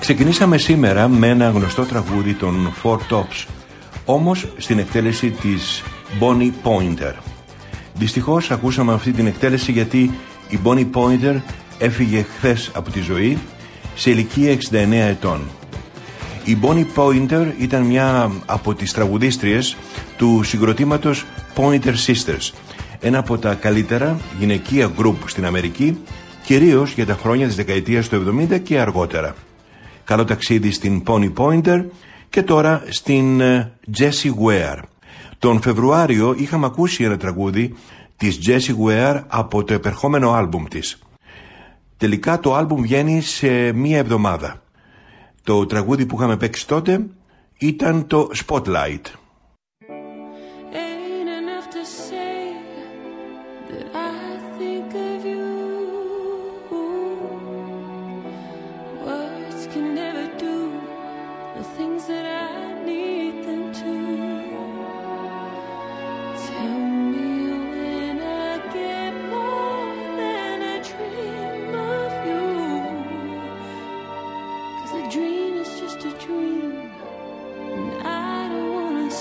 Ξεκινήσαμε σήμερα με ένα γνωστό τραγούδι των Four Tops, όμως στην εκτέλεση της Bonnie Pointer. Δυστυχώς ακούσαμε αυτή την εκτέλεση γιατί η Bonnie Pointer έφυγε χθες από τη ζωή σε ηλικία 69 ετών. Η Bonnie Pointer ήταν μια από τις τραγουδίστριες του συγκροτήματος Pointer Sisters, ένα από τα καλύτερα γυναικεία γκρουπ στην Αμερική, κυρίως για τα χρόνια της δεκαετίας του 70 και αργότερα. Καλό ταξίδι στην Bonnie Pointer και τώρα στην Jessie Ware. Τον Φεβρουάριο είχαμε ακούσει ένα τραγούδι της Jessie Ware από το επερχόμενο άλμπουμ της. Τελικά το άλμπουμ βγαίνει σε μία εβδομάδα. Το τραγούδι που είχαμε παίξει τότε ήταν το Spotlight. Dream is just a dream, and I don't wanna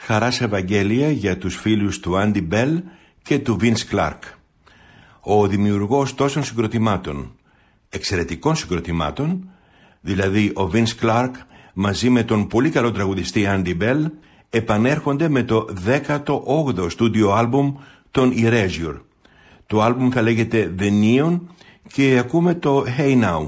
Χαράς Ευαγγέλια για τους φίλους του Andy Bell και του Vince Clarke. Ο δημιουργός τόσων συγκροτημάτων, εξαιρετικών συγκροτημάτων, δηλαδή ο Vince Clarke μαζί με τον πολύ καλό τραγουδιστή Andy Bell, επανέρχονται με το 18ο στούντιο άλμπουμ των Erasure. Το άλμπουμ θα λέγεται The Neon και ακούμε το Hey Now.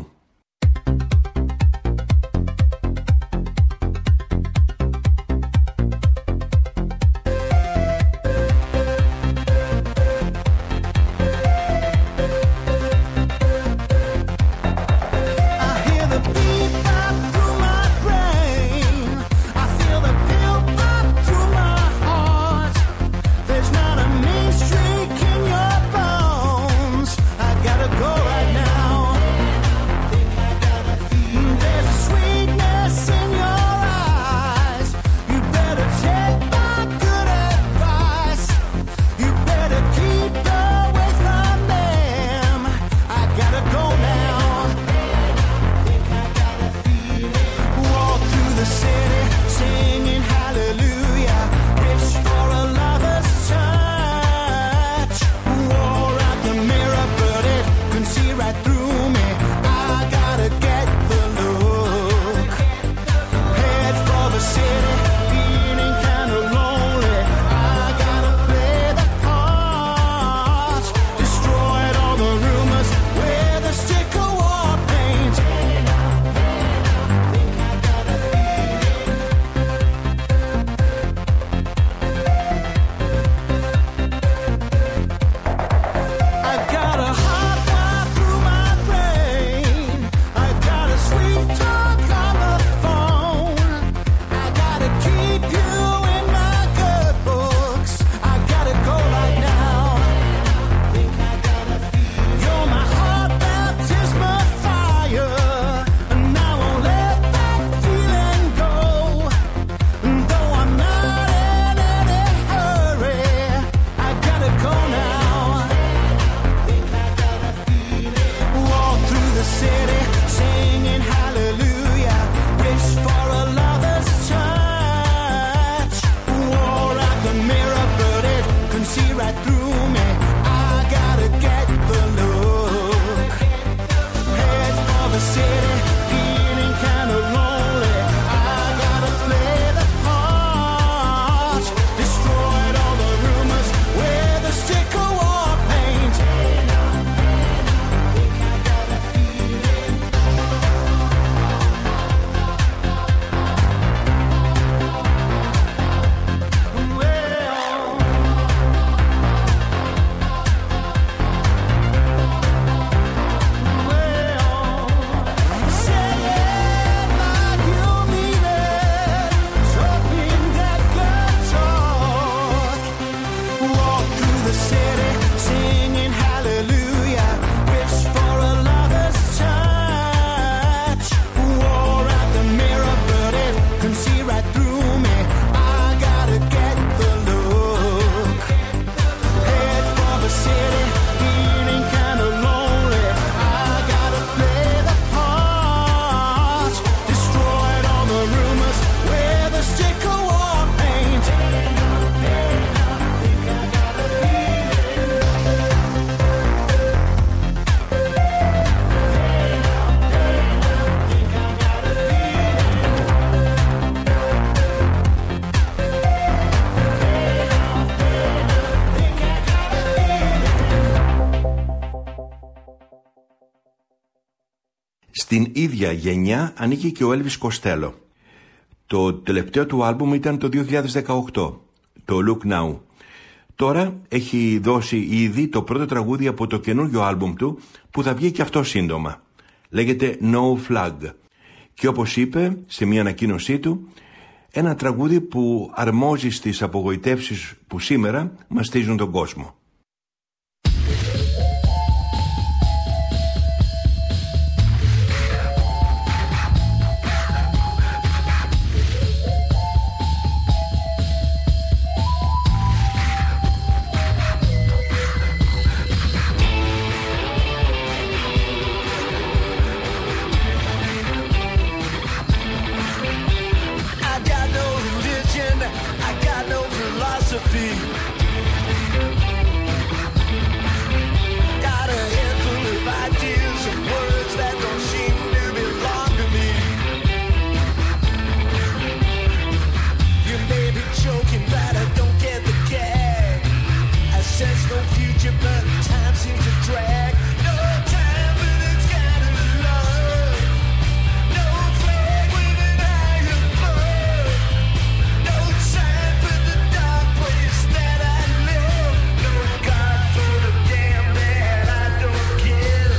Στην ίδια γενιά ανήκει και ο Elvis Costello. Το τελευταίο του άλμπουμ ήταν το 2018, το Look Now. Τώρα έχει δώσει ήδη το πρώτο τραγούδι από το καινούργιο άλμπουμ του που θα βγει και αυτό σύντομα. Λέγεται No Flag. Και όπως είπε σε μια ανακοίνωσή του, ένα τραγούδι που αρμόζει στις απογοητεύσεις που σήμερα μαστίζουν τον κόσμο. I got no religion, I got no philosophy. Got a handful of ideas and words that don't seem to belong to me. You may be joking, but I don't get the gag. I sense no future, but time seems to drag. No time for this kind of love. No flag waving high above. No sign for the dark place that I live. No God for the damn that I don't give.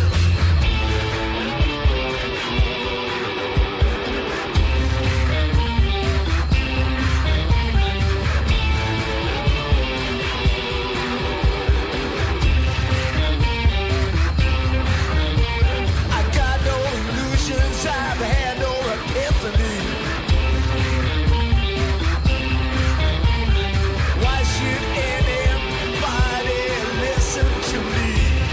I got no illusions, I've had no epiphany. Why should anybody listen to me?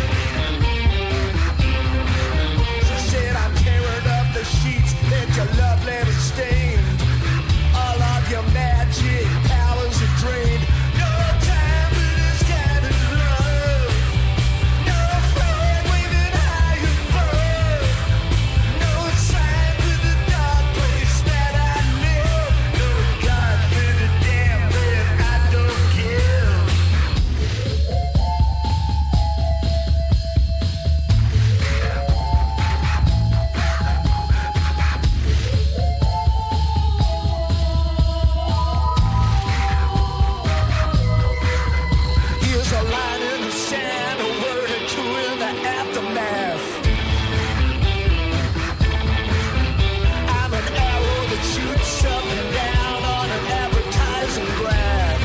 She said I'm tearing up the sheets that your love letter stained. All of your magic powers are drained. No time for this kind of love. No flag waving high above. No sign for the dark place that I live. No God for the damn that I don't give. Here's a line in the sand, a word or two in the aftermath. I'm an arrow that shoots up and down on an advertising graph.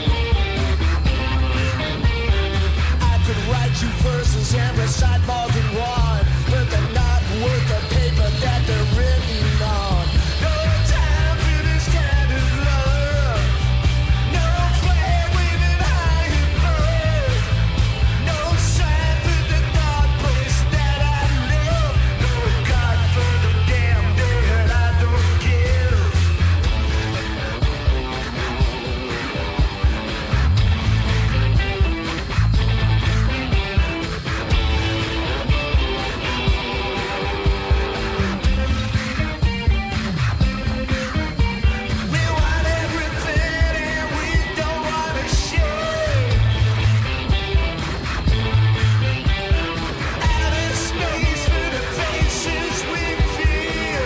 I could write you verses and recite more than one, but they're not worth the paper that they're written on. No time for this kind of love. No flag waving high above. No sign for the dark place that I live. No God for the damn that I don't give. We want everything and we don't want to share. Outer space for the faces we fear.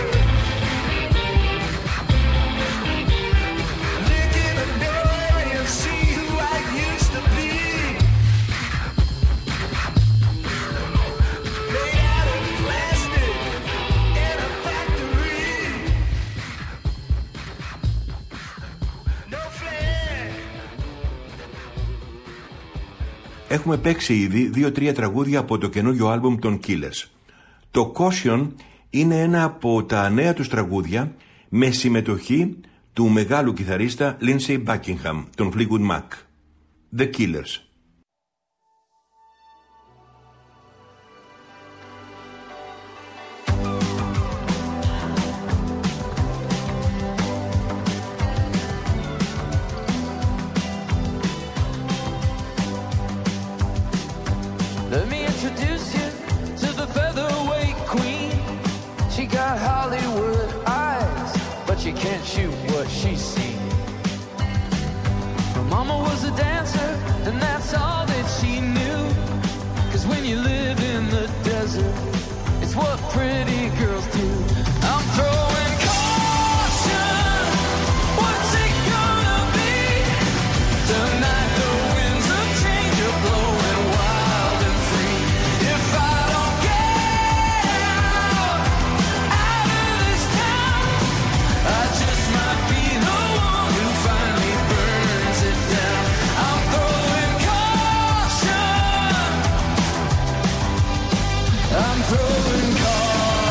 Look in the mirror and see who I used to be. Made out of plastic in a factory. No flag. Έχουμε παίξει ήδη 2-3 τραγούδια από το καινούριο άλμπουμ των Killers. Το Caution είναι ένα από τα νέα τους τραγούδια με συμμετοχή του μεγάλου κιθαρίστα Lindsey Buckingham, των Fleetwood Mac. The Killers. Let me introduce you to the featherweight queen. She got Hollywood eyes, but you can't shoot what she's seen. Her mama was a dancer, and that's all that she knew. 'Cause when you live in the desert, it's what pretty girls do. I'm throwing caution. What's it gonna be? Tonight the winds of change are blowing wild and free. If I don't get out of this town, I just might be the one who finally burns it down. I'm throwing caution. I'm throwing caution.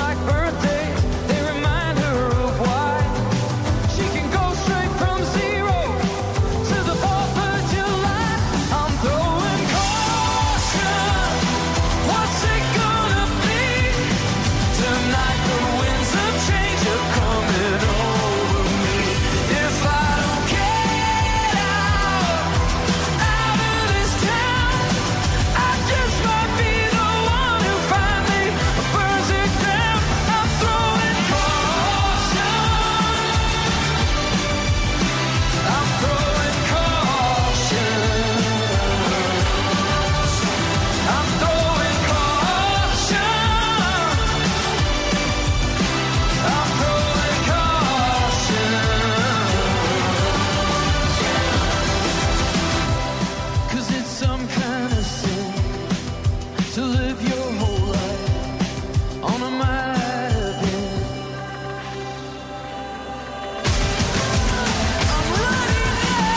like birthdays, they remind her of why she can go straight from 0 to the 4th of July. I'm throwing caution. What's it gonna be? Tonight the winds of change are coming over me. If I don't get out of this town, I just might be the one who finally burns it down. I'm throwing caution. I'm throwing caution. I'm throwing caution. I'm throwing caution. 'Cause it's some kind of sin to live your whole life on a might have been. I'm running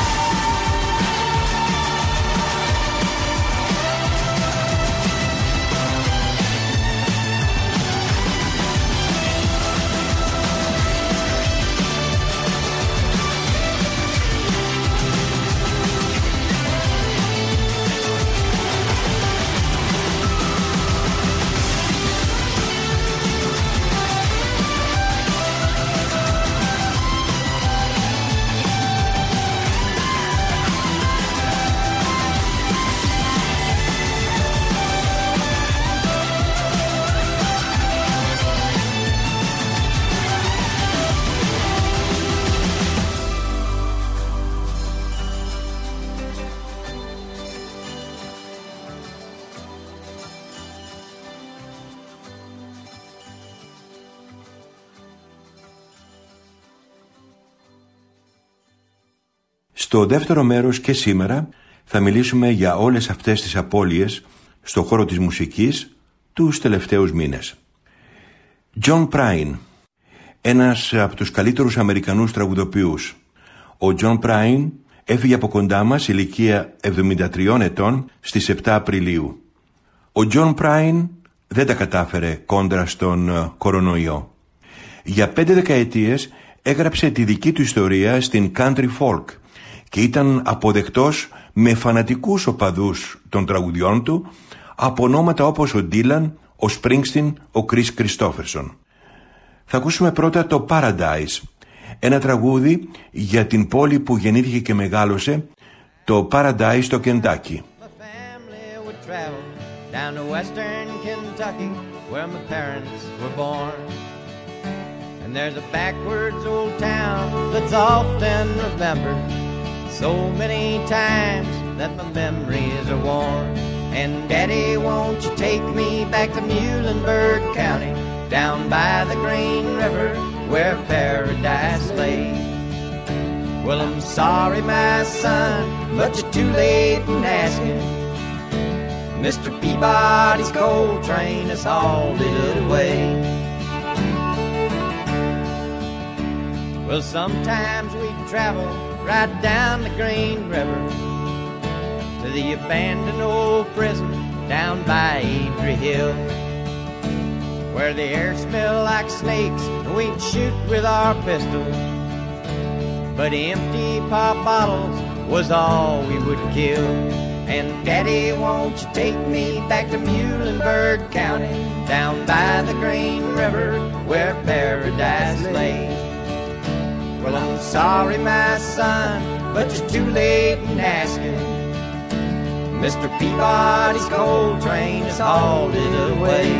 Στο δεύτερο μέρος και σήμερα θα μιλήσουμε για όλες αυτές τις απώλειες στο χώρο της μουσικής τους τελευταίους μήνες. John Prine, ένας από τους καλύτερους Αμερικανούς τραγουδοποιούς. Ο John Prine έφυγε από κοντά μας ηλικία 73 ετών στις 7 Απριλίου. Ο John Prine δεν τα κατάφερε κόντρα στον κορονοϊό. Για 5 δεκαετίες έγραψε τη δική του ιστορία στην country folk και ήταν αποδεκτός με φανατικούς οπαδούς των τραγουδιών του από ονόματα όπως ο Dylan, ο Springsteen, ο Chris Christopherson. Θα ακούσουμε πρώτα το Paradise, ένα τραγούδι για την πόλη που γεννήθηκε και μεγάλωσε, το Paradise στο Κεντάκι. Down to western Kentucky, where my parents were born. And there's a backwards old town that's often remembered so many times that my memories are worn. And Daddy, won't you take me back to Muhlenberg County, down by the Green River, where paradise lay. Well, I'm sorry, my son, but you're too late in asking. Mr. Peabody's coal train has hauled it away. Well, sometimes we travel right down the Green River to the abandoned old prison down by Adrie Hill, where the air smelled like snakes and we'd shoot with our pistols, but empty pop bottles was all we would kill. And Daddy, won't you take me back to Muhlenberg County, down by the Green River, where paradise lay. Well, I'm sorry, my son, but you're too late in asking. Mr. Peabody's coal train has hauled it away.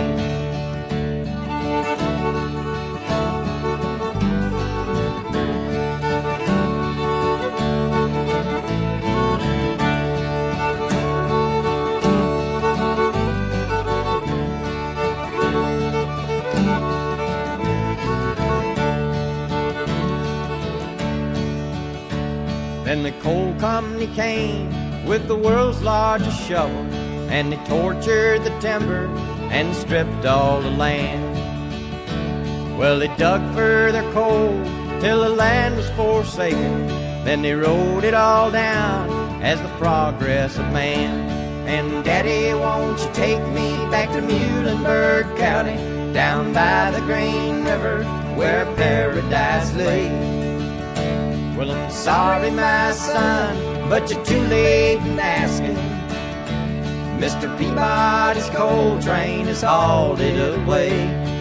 Then the coal company came with the world's largest shovel, and they tortured the timber and stripped all the land. Well, they dug for their coal till the land was forsaken, then they wrote it all down as the progress of man. And Daddy, won't you take me back to Muhlenberg County, down by the Green River where paradise lay. Well, I'm sorry, my son, but you're too late in asking. Mr. Peabody's coal train is hauled it away.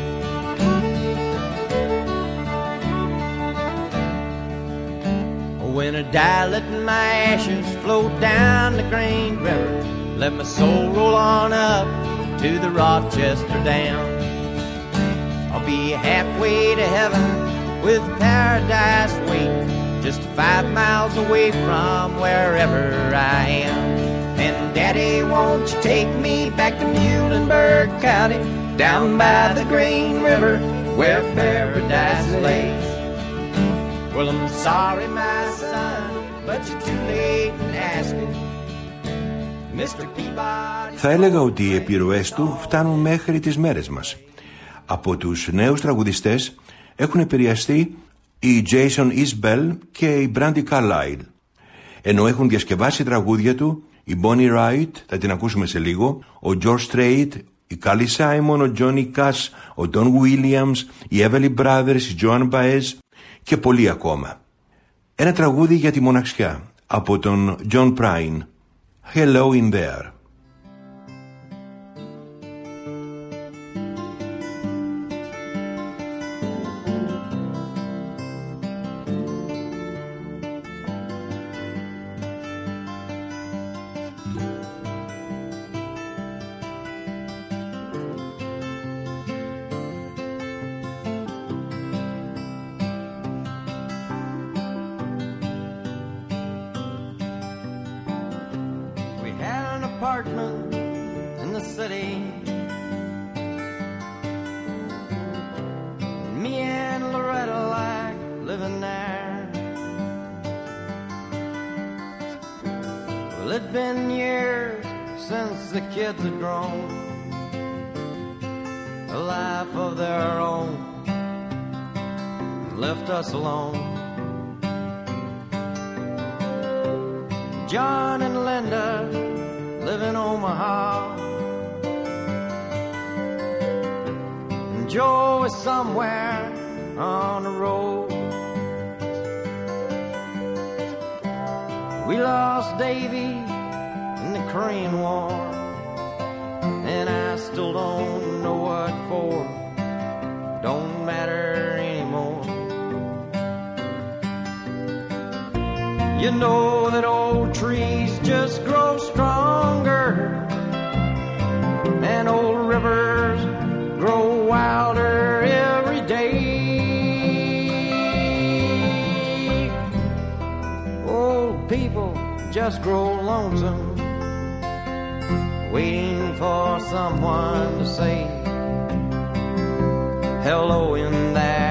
When I die, let my ashes float down the Green River. Let my soul roll on up to the Rochester Dam. I'll be halfway to heaven with paradise waiting, just 5 miles away from wherever I am. And Daddy, won't you take me back to Muhlenberg County, down by the Green River where paradise lays. Well, I'm sorry, my son, but you're too late in asking. Mr. Peabody... Θα έλεγα ότι οι επιρροές του φτάνουν μέχρι τις μέρες μας. Από τους νέους τραγουδιστές έχουν επηρεαστεί η Jason Isbell και η Brandi Carlile. Ενώ έχουν διασκευάσει τραγούδια του η Bonnie Wright, θα την ακούσουμε σε λίγο, ο George Strait, η Callie Simon, ο Johnny Cash, ο Don Williams, οι Everly Brothers, η Joan Baez και πολλοί ακόμα. Ένα τραγούδι για τη μοναξιά από τον John Prine, Hello in There. Apartment in the city. Me and Loretta like living there. Well, it'd been years since the kids had grown a life of their own and left us alone. John and Linda live in Omaha, and Joe is somewhere on the road. We lost Davy in the Korean War, and I still don't know what for. Don't matter anymore. You know that old trees just grow stronger, and old rivers grow wilder every day. Old people just grow lonesome, waiting for someone to say hello in there.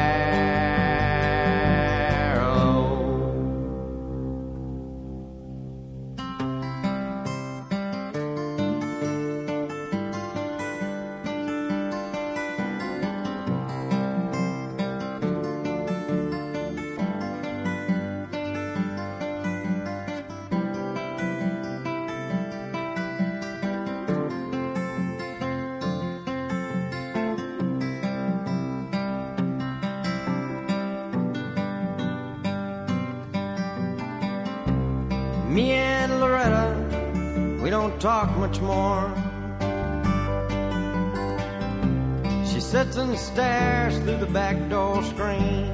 Me and Loretta, we don't talk much more. She sits and stares through the back door screen,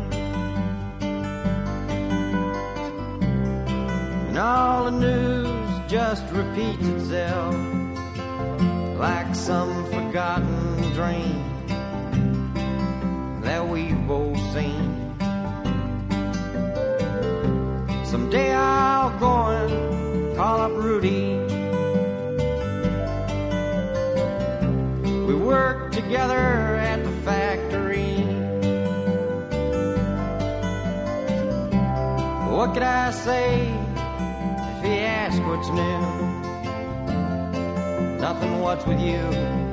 and all the news just repeats itself like some forgotten dream that we've both seen. Someday I'll go and call up Rudy. We worked together at the factory. What could I say if he asked what's new? Nothing, what's with you?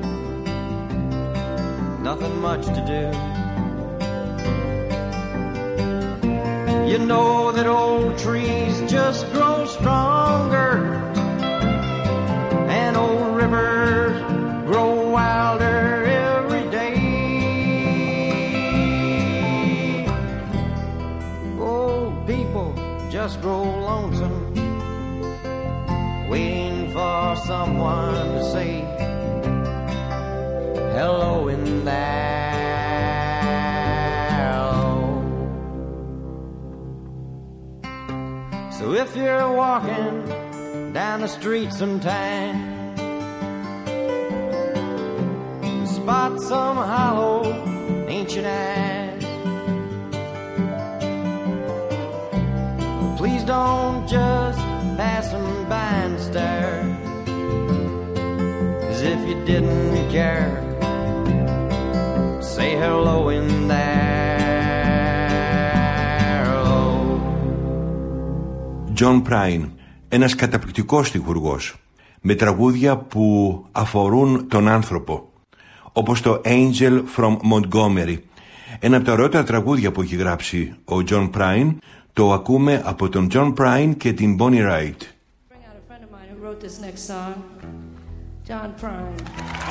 Nothing much to do. You know that old trees just grow stronger, and old rivers grow wilder every day. if you're walking down the street sometime, spot some hollow ancient eyes, please don't just pass them by and stare, as if you didn't care. Say hello in there. Hello. John Prine, ένας καταπληκτικός στιχουργός, με τραγούδια που αφορούν τον άνθρωπο, όπως το Angel from Montgomery. Ένα από τα ωραιότερα τραγούδια που έχει γράψει ο John Prine. Το ακούμε από τον John Prine και την Bonnie Raitt. Wrote this next song, John Prine.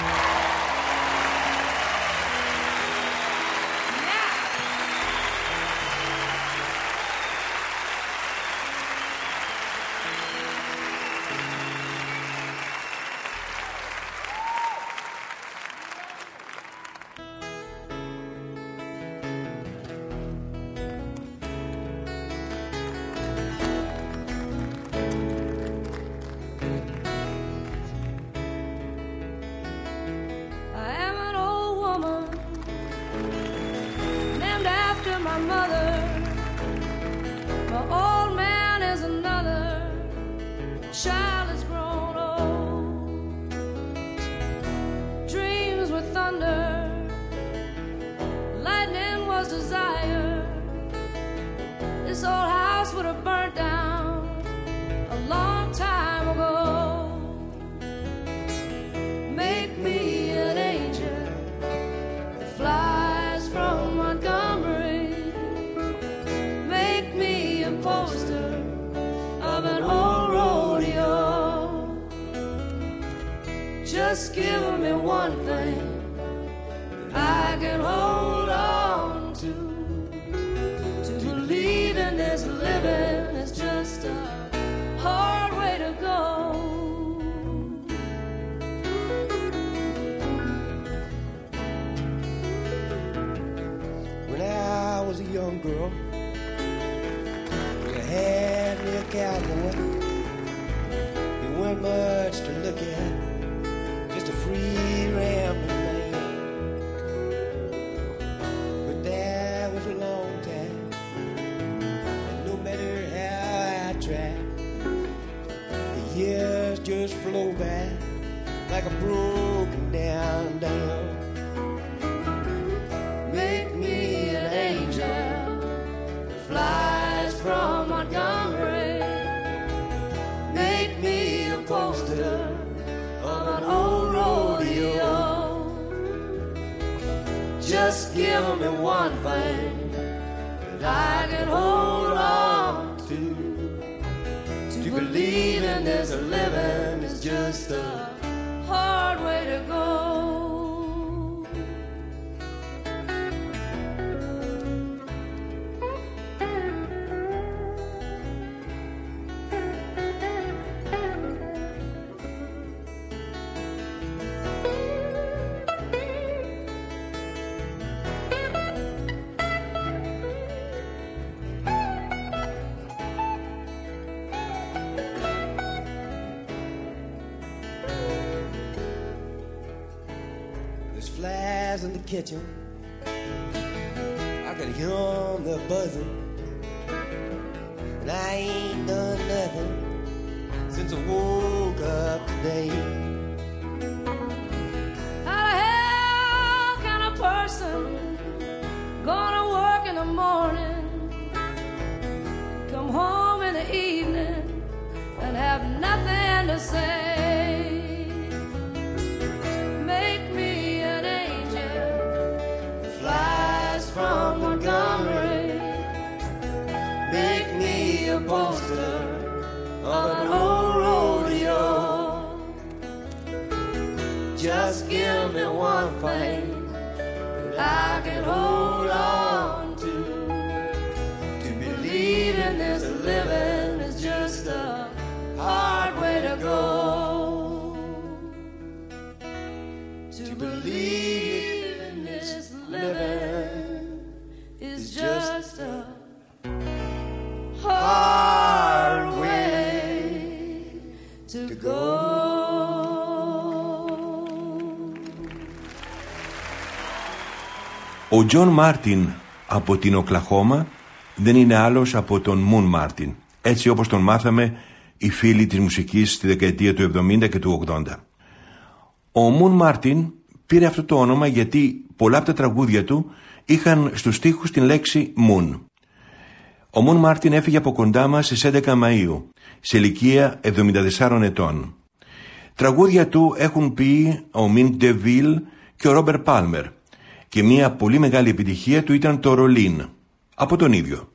Just give me one thing I can hold on to. To believe in this living is just a hard way to go. When I was a young girl, you had me a cowboy. You weren't much to look at, just a free rambling man. But that was a long time, and no matter how I tried, the years just flow by like a broken down dam. Make me an angel that flies from Montgomery. Make me a poster of an old rodeo. Just give me one thing that I can hold on to. To believe in this living is just a hard way to go. There's flies in the kitchen, I can hear them, they're buzzing, and I ain't done nothing since I woke up today. How the hell can a person gonna work in the morning, come home in the evening, and have nothing to say? Make me an angel that flies from Montgomery. Make me a poster of an old rodeo. Just give me one thing that I can hold on to. To believe in this living is just a hard way to go. To believe in this living is just a hard way Ο Τζον Μάρτιν από την Οκλαχώμα δεν είναι άλλος από τον Μουν Μάρτιν, έτσι όπως τον μάθαμε οι φίλοι της μουσικής στη δεκαετία του 70 και του 80. Ο Μουν Μάρτιν πήρε αυτό το όνομα γιατί πολλά από τα τραγούδια του είχαν στους στίχους την λέξη Moon. Ο Μουν Μάρτιν έφυγε από κοντά μας στις 11 Μαΐου, σε ηλικία 74 ετών. Τραγούδια του έχουν πει ο Μιν Ντεβίλ και ο Ρόμπερ Πάλμερ και μια πολύ μεγάλη επιτυχία του ήταν το Ρολίν, από τον ίδιο.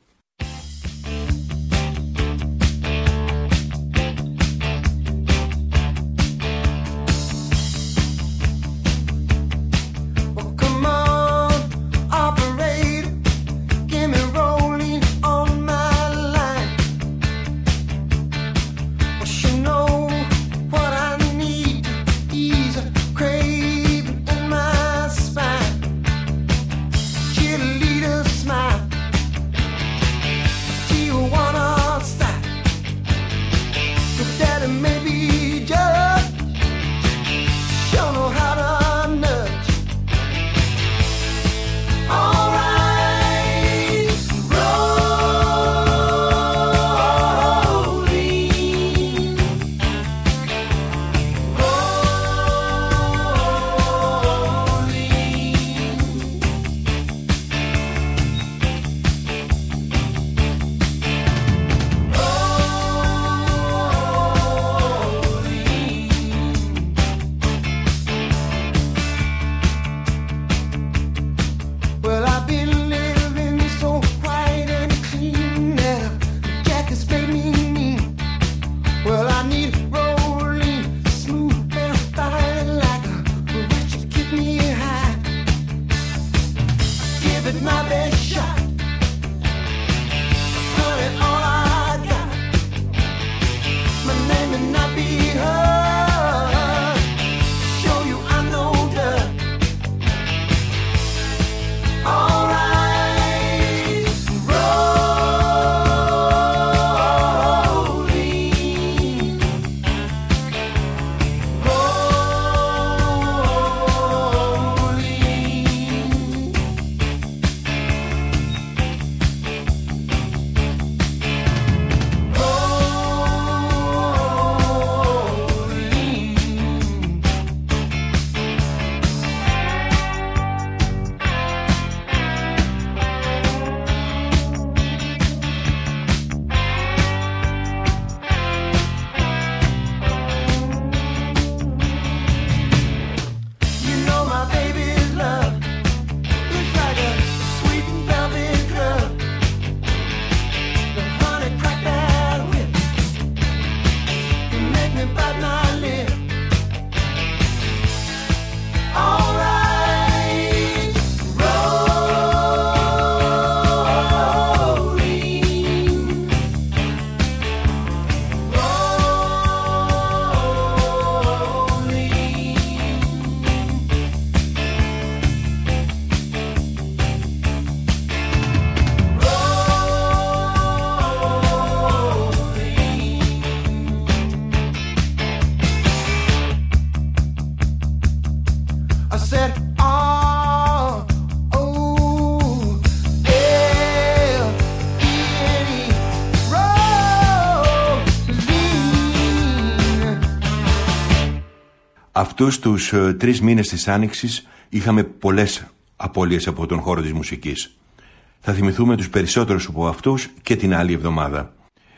Αυτούς τους 3 μήνες της Άνοιξης είχαμε πολλές απώλειες από τον χώρο της μουσικής. Θα θυμηθούμε τους περισσότερους από αυτούς και την άλλη εβδομάδα.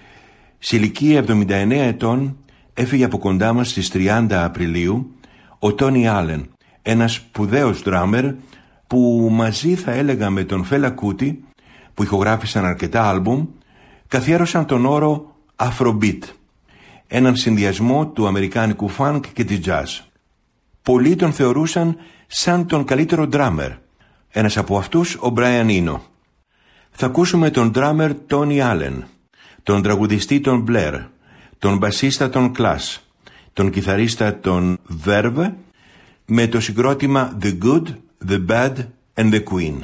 Σε ηλικία 79 ετών έφυγε από κοντά μας στις 30 Απριλίου ο Τόνι Άλεν, ένας σπουδαίος ντράμερ που μαζί, θα έλεγα, με τον Φέλα Κούτι, που ηχογράφησαν αρκετά άλμπουμ, καθιέρωσαν τον όρο Afrobeat, έναν συνδυασμό του αμερικάνικου funk και της jazz. Πολλοί τον θεωρούσαν σαν τον καλύτερο ντράμερ. Ένας από αυτούς ο Μπράιαν Ίνο. Θα ακούσουμε τον ντράμερ Τόνι Άλεν, τον τραγουδιστή τον Μπλερ, τον μπασίστα τον Clash, τον κιθαρίστα τον Verve, με το συγκρότημα The Good, The Bad and The Queen.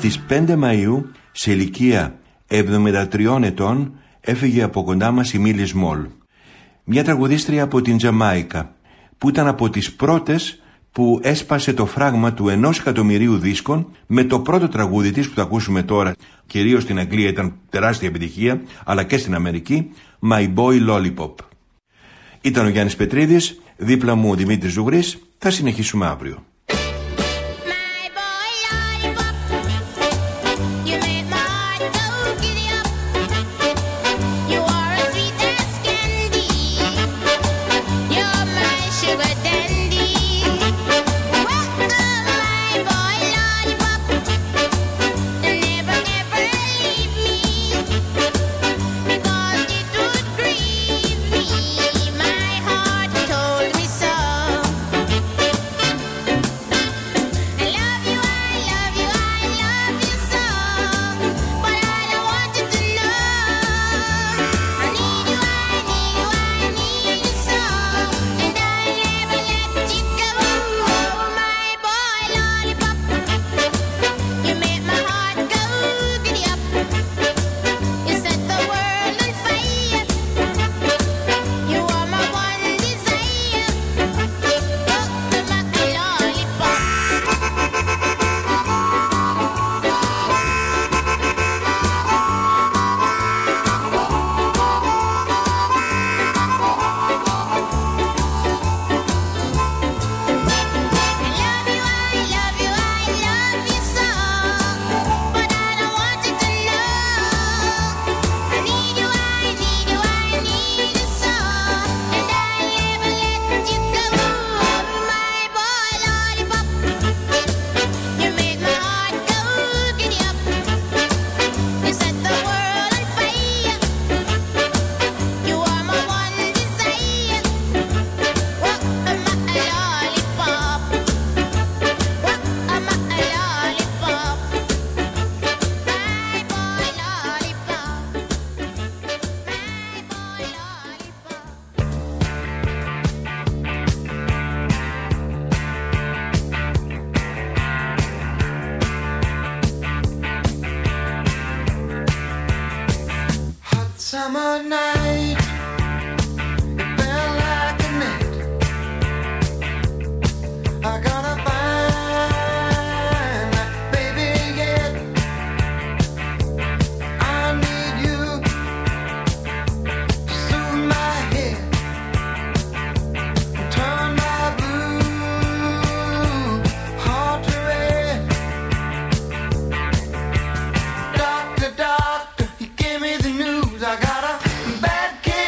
Στις 5 Μαΐου, σε ηλικία 73 ετών, έφυγε από κοντά μας η Μίλι Σμολ. Μια τραγουδίστρια από την Τζαμάικα, που ήταν από τις πρώτες που έσπασε το φράγμα του 1 εκατομμυρίου δίσκων με το πρώτο τραγούδι της που θα ακούσουμε τώρα. Κυρίως στην Αγγλία ήταν τεράστια επιτυχία, αλλά και στην Αμερική, My Boy Lollipop. Ήταν ο Γιάννης Πετρίδης, δίπλα μου ο Δημήτρης Ζουγρής. Θα συνεχίσουμε αύριο. Summer night, it felt like a net. I gotta find that baby yet. I need you to soothe my head, turn my blue heart to red. Doctor, doctor, he gave me the news. I got a bad case.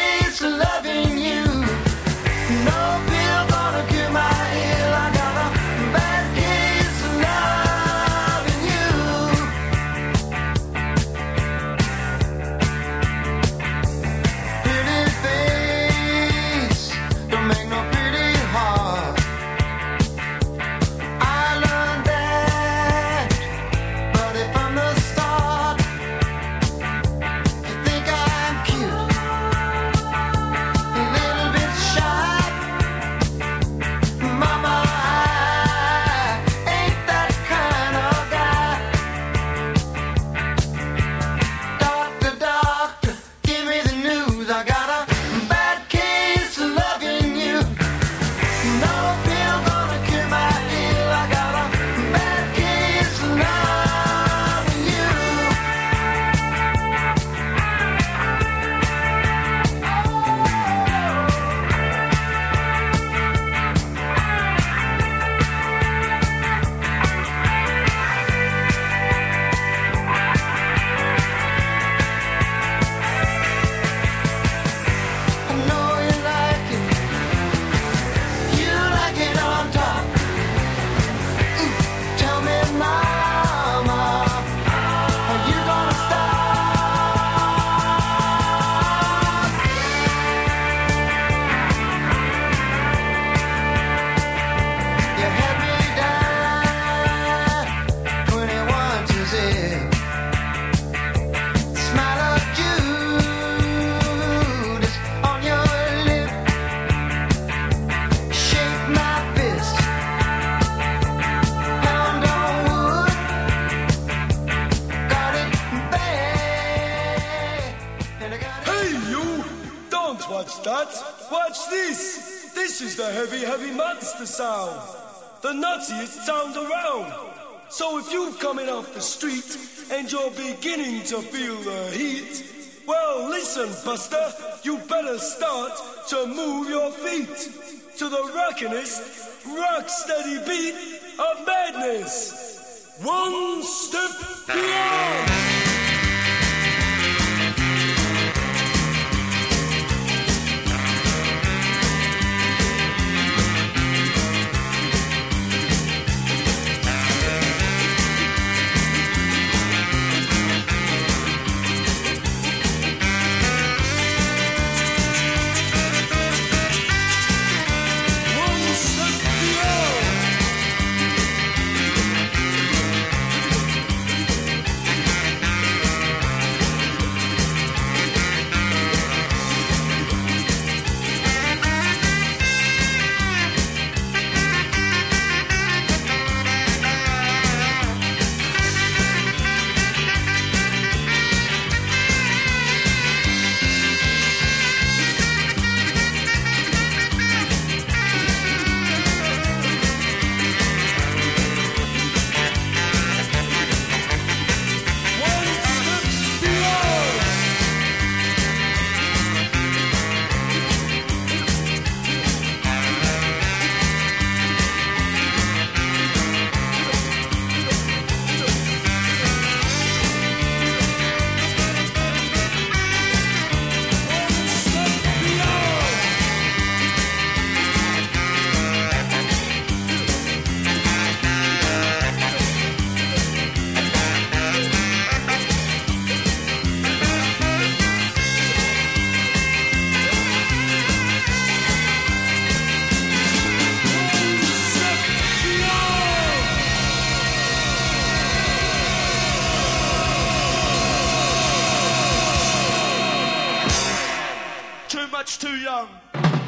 Hey, you! Don't watch that. Watch this. This is the heavy, heavy monster sound. The nuttiest sound around. So if you're coming off the street and you're beginning to feel the heat, well, listen, Buster, you better start to move your feet to the rockinest, rock-steady beat of madness. One step beyond. Too much too young.